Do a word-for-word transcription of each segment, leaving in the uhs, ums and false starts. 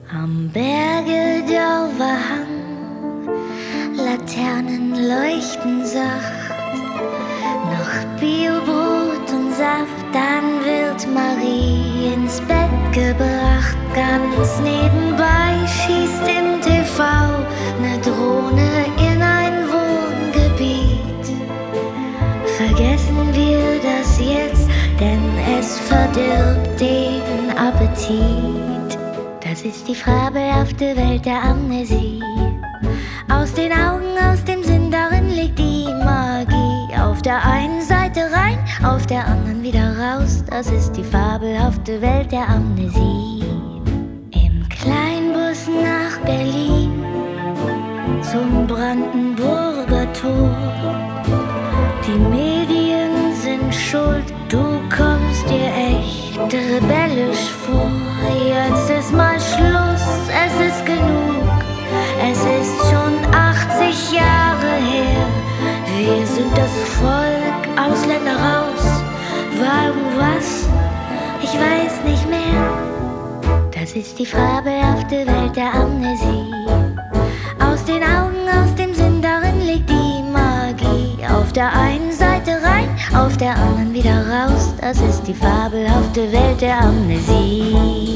Am Berge Dauerhang, Laternen leuchten sacht, noch Biobrot und Saft, dann wird Marie ins Bett gebracht. Ganz nebenbei schießt im T V ne Drohne in ein Wohngebiet. Vergessen wir das jetzt, denn es verdirbt den Appetit. Das ist die fabelhafte Welt der Amnesie. Aus den Augen, aus dem Sinn, darin liegt die Magie. Auf der einen Seite rein, auf der anderen wieder raus. Das ist die fabelhafte Welt der Amnesie. Im Kleinbus nach Berlin, zum Brandenburger Tor. Die Medien sind schuld, du kommst dir echt rebellisch vor. Jetzt ist mal Schluss, es ist genug. Es ist schon achtzig Jahre her. Wir sind das Volk, Ausländer raus. Warum was? Ich weiß nicht mehr. Das ist die fabelhafte Welt der Amnesie. Aus den Augen, aus dem Sinn, darin liegt die Magie. Auf der einen Seite rein, auf der anderen wieder raus. Das ist die fabelhafte Welt der Amnesie.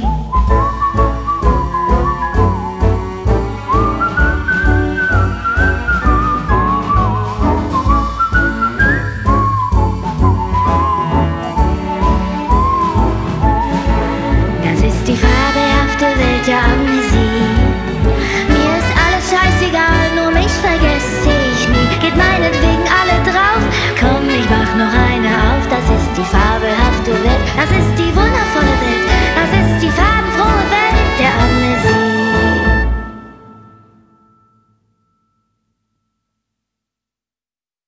Das ist die fabelhafte Welt der Amnesie. Mir ist alles scheißegal, nur mich vergessen.